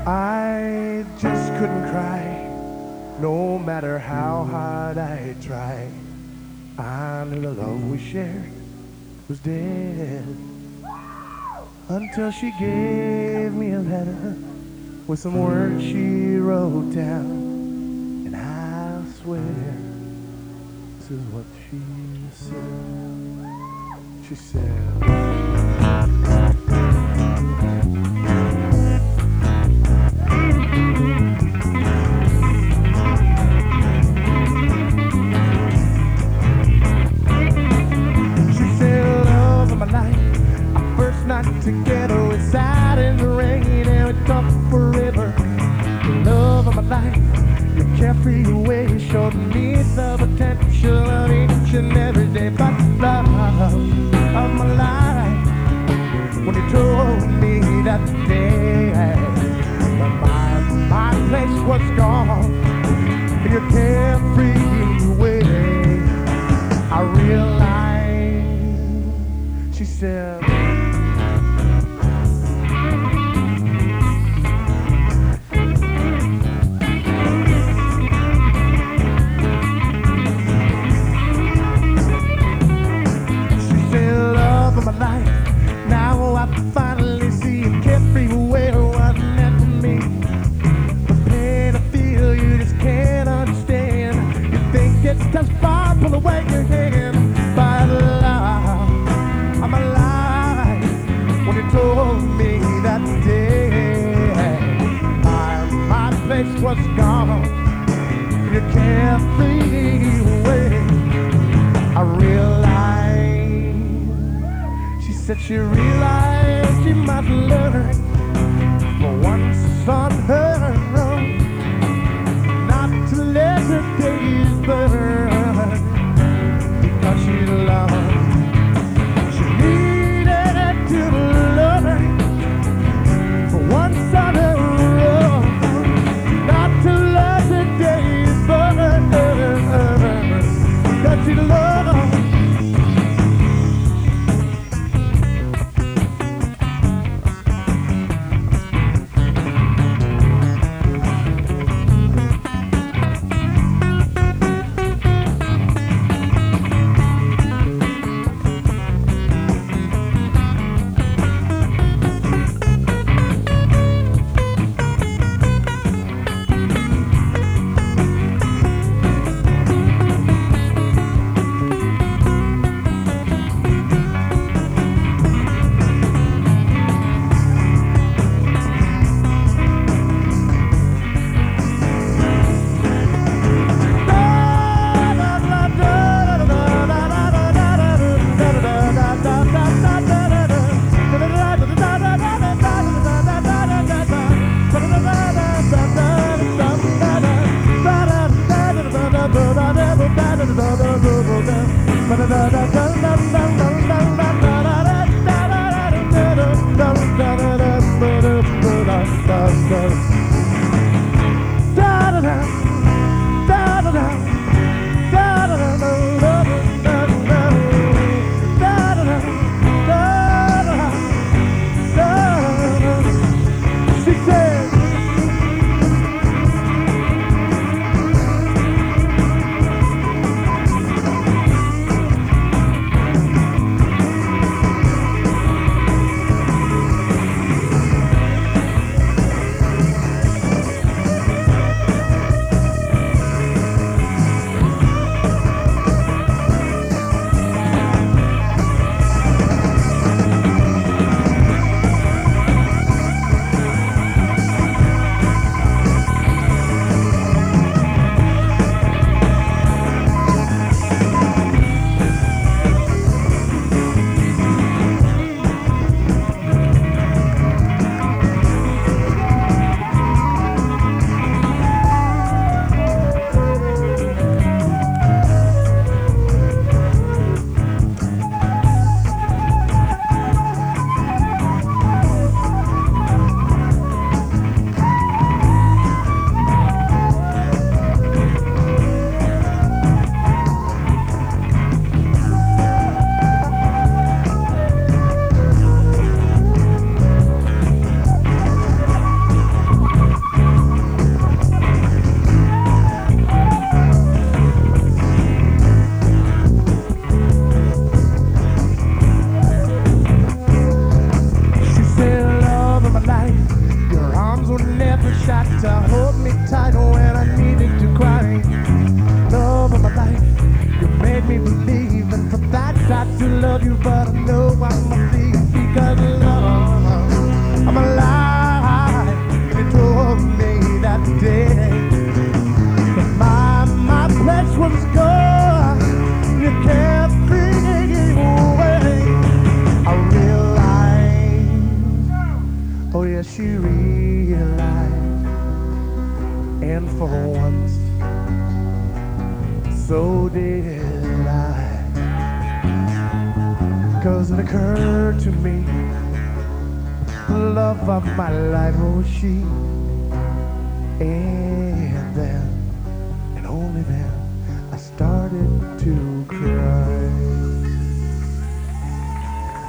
I just couldn't cry, no matter how hard I tried. I knew the love we shared was dead until she gave me a letter with some words she wrote down. And I swear this is what she said. She said, together we sat in the rain and we talked forever. The love of my life, your carefree way showed me the potential of each and every day. But love of my life, when you told me that day that my place was gone in your carefree way, I realized. She said, just far pull away your hand by the love of my life. When you told me that day my place was gone, you carefree way, I realized. She said she realized she might learn for once on her own not to let her days burn. She loved, she needed to learn for once on her own not to let the days burn, that she loved. were never shot to hold me tight when I needed to cry. Love of my life, you made me believe, and for that got to love you, but I know I'm a thief because love of my life. You told me that day that my place was gone. You kept bringing away. I realized, oh yes, you realized, and for once, so did I. 'Cause it occurred to me, the love of my life, oh she